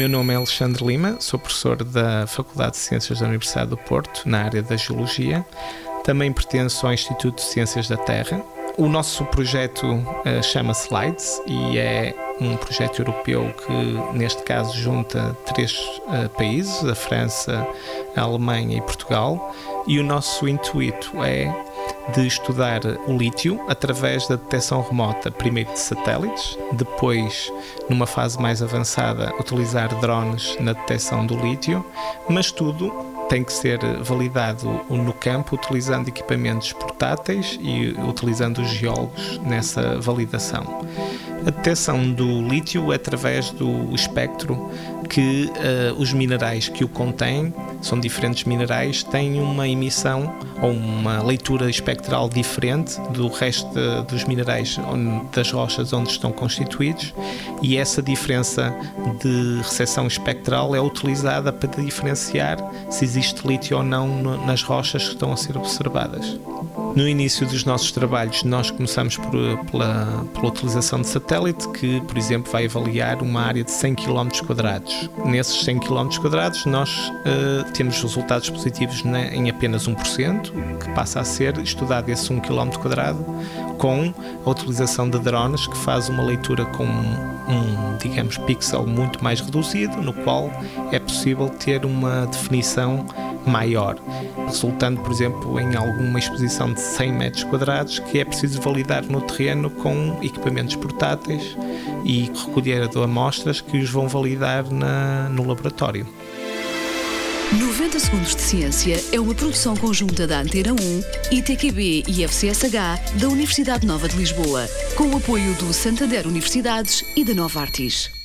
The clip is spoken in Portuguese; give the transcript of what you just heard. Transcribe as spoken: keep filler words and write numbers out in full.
meu nome é Alexandre Lima, sou professor da Faculdade de Ciências da Universidade do Porto, na área da Geologia. Também pertenço ao Instituto de Ciências da Terra. O nosso projeto uh, chama-se LIDES e é um projeto europeu que, neste caso, junta três uh, países, a França, a Alemanha e Portugal. E o nosso intuito é de estudar o lítio através da detecção remota, primeiro de satélites, depois, numa fase mais avançada, utilizar drones na detecção do lítio, mas tudo tem que ser validado no campo utilizando equipamentos portáteis e utilizando os geólogos nessa validação. A detecção do lítio é através do espectro que uh, os minerais que o contêm, são diferentes minerais, têm uma emissão ou uma leitura espectral diferente do resto de, dos minerais onde, das rochas onde estão constituídos, e essa diferença de recepção espectral é utilizada para diferenciar se existe lítio ou não no, nas rochas que estão a ser observadas. No início dos nossos trabalhos, nós começamos por, pela, pela utilização de satélite, que, por exemplo, vai avaliar uma área de cem quilómetros quadrados. Nesses cem quilómetros quadrados, nós uh, temos resultados positivos na, em apenas um por cento, que passa a ser estudado esse um quilómetro quadrado com a utilização de drones, que faz uma leitura com um, digamos, pixel muito mais reduzido, no qual é possível ter uma definição maior, resultando, por exemplo, em alguma exposição de cem metros quadrados que é preciso validar no terreno com equipamentos portáteis e recolher de amostras que os vão validar na, no laboratório. noventa Segundos de Ciência é uma produção conjunta da Antena um, I T Q B e F C S H da Universidade Nova de Lisboa, com o apoio do Santander Universidades e da Novartis.